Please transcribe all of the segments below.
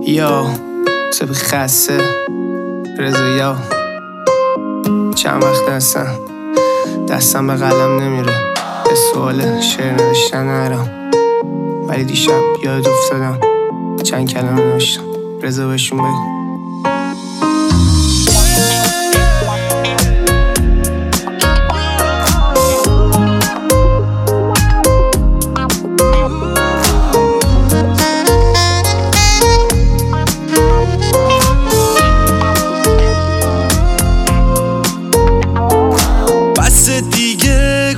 یا سبی خسته رضا یا چند وقت دستم به قلم نمیره، به سوال شعر نوشتن نرم، ولی دیشب یاد افتادم چند کلمه نوشتم. رضا بهشون بگو. دیگه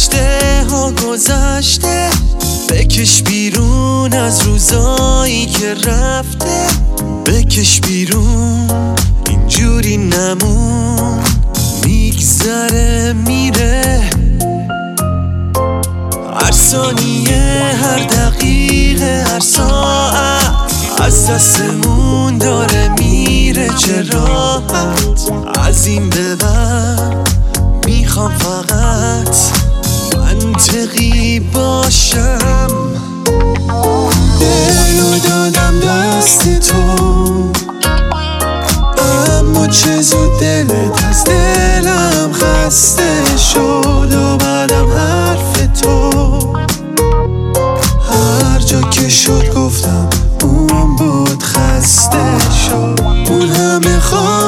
گذشته بکش بیرون از روزایی که رفته، بکش بیرون اینجوری نمون، میگذره میره هر ثانیه، هر دقیقه، هر ساعت از دستمون داره میره. چه راحت از این به بعد میخوام فقط منطقی باشم. دلو دادم دست تو، اما چه زود دلت از دلم خسته شد و بعدم حرف تو هر جا که شد گفتم اون بود خسته شد. اون همه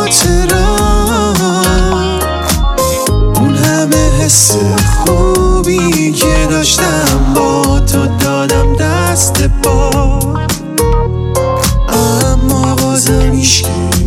حس خوبی که داشتم با تو دادم دست پا، اما بازم هیچکی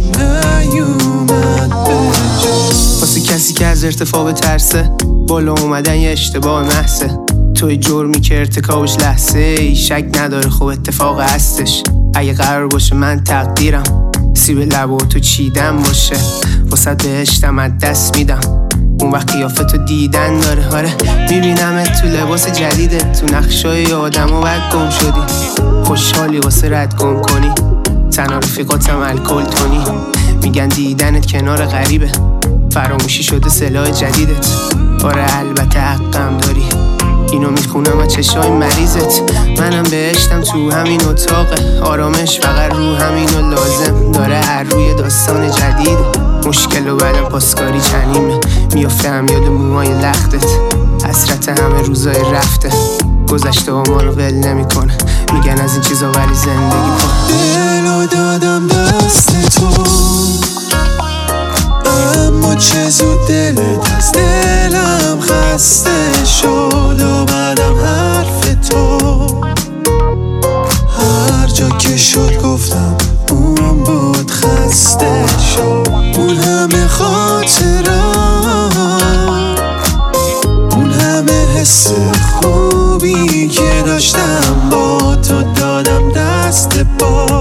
نیومد به جا. واسه کسی که از ارتفاع بترسه، بالا اومدن یه اشتباه محضه. توی جرمی که ارتکابش لحظه ای شک نداره، خب اتفاق هستش. اگه قرار باشه من تقدیرم سیب لبو تو چیدم باشه، واسه بهشتم از دست میدم. اون وقت قیافتو دیدن داره، آره میبینمت تو لباس جدیدت، تو نقشای آدم و بعد گم شدی. خوشحالی واسه رد گم کنی، تنها رفیقاتم الکل تونی. میگن دیدنت کنار غریبه، فراموشی شده سلاح جدیدت. آره البته حقم داری، اینو میخونم از چشای مریضت. منم بهشتم تو همین اتاقه، آرامش فقط رو همینو لازم داره. هر روی داستان جدیده، مشکل و بعدم پاسکاری چنیمه. میافتم یاد موهای لختت، حسرت همه روزای رفته. گذشته ها ما رو ول نمی کنه، میگن از این چیزا ولی زندگی کن. دلو دادم دست تو، اما چه زود دلت از دلم خسته شد و بعدم حرف تو هر جا که شد گفتم اون بود خسته شد. اون همه اون همه حس خوبی که داشتم با تو دادم دست پا،